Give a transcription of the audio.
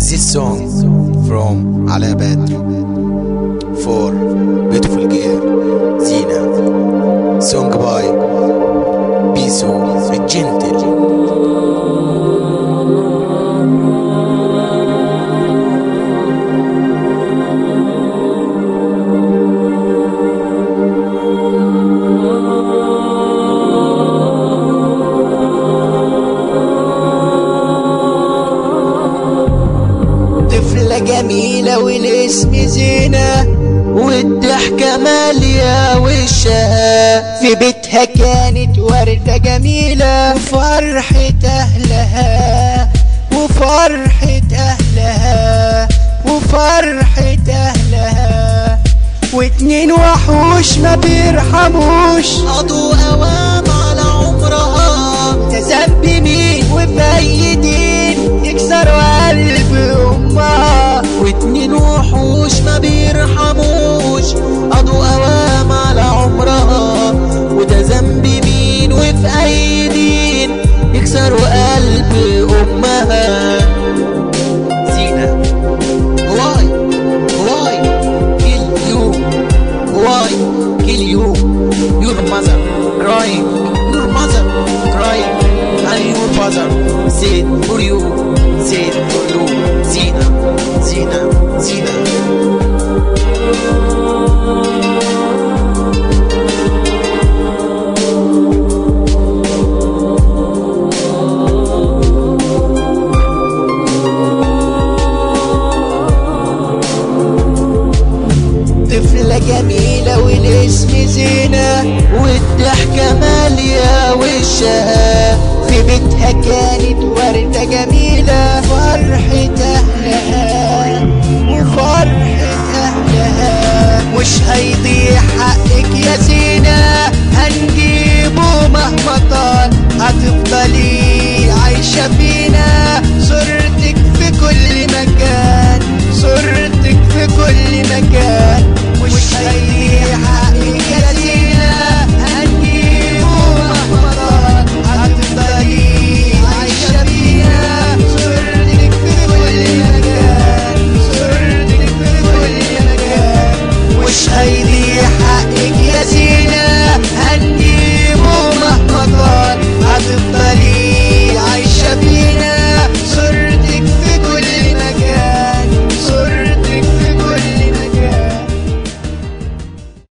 This song from Ala Badri for beautiful girl Zina. Song by Bisu the Gentle. طفلة جميلة والاسم زينة والضحكة مالية وشها، في بيتها كانت وردة جميلة وفرحة أهلها وفرحة أهلها وفرحة أهلها، واتنين وحوش ما بيرحموش قضوا أوام على عمرها، ذنب مين وبايدين يكسروا قلب أمها، واتنين وحوش ما بيرحموش قضوا أوام على عمرها، وده ذنب مين وفي أيدين يكسروا قلب أمها. زينة واي kill you, why kill you, your mother crying, your mother crying, and your father said for you, said for you. Zina, Zina, Zina. طفلة جميلة والاسم زينة والضحكة مالية وشها، في بيتها كانت وردة جميلة فرحة أهلها وفرحة أهلها، مش هيضيع حقك يا زينة هنجيبه مهما طال، هتفضلي عايشة فيه